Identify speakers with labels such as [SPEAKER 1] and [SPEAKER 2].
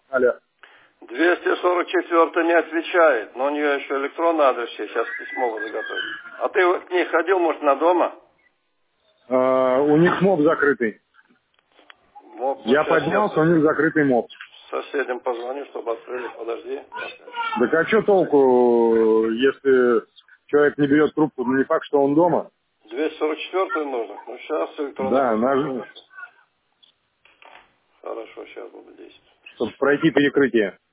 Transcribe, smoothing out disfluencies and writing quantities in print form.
[SPEAKER 1] Алло.
[SPEAKER 2] 244 не отвечает, но у нее еще электронный адрес есть, сейчас письмо буду готовить. А ты к ней ходил, может, на дома?
[SPEAKER 1] У них МОП закрытый.
[SPEAKER 2] Мог, ну,
[SPEAKER 1] Я
[SPEAKER 2] сейчас
[SPEAKER 1] поднялся, у них закрытый МОП.
[SPEAKER 2] соседям позвоню, чтобы открыли, подожди.
[SPEAKER 1] Так а что толку, если человек не берет трубку, ну не факт, что он дома?
[SPEAKER 2] 244 нужно? Ну, сейчас электронный
[SPEAKER 1] Да,
[SPEAKER 2] адрес. Хорошо, сейчас буду действовать.
[SPEAKER 1] чтобы пройти перекрытие.